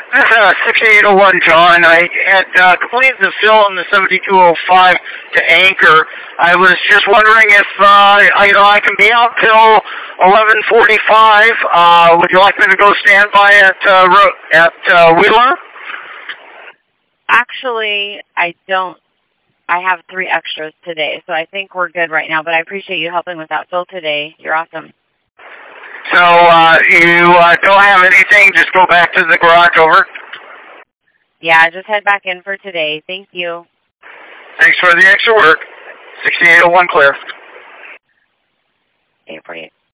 This is 6801 John. I had completed the fill in the 7205 to Anchor. I was just wondering if I can be out till 11:45. Would you like me to go stand by at Wheeler? Actually, I don't. I have 3 extras today, so I think we're good right now. But I appreciate you helping with that fill today. You're awesome. So you don't have anything? Just go back to the garage, over? Yeah, just head back in for today. Thank you. Thanks for the extra work. 6801 clear. 848.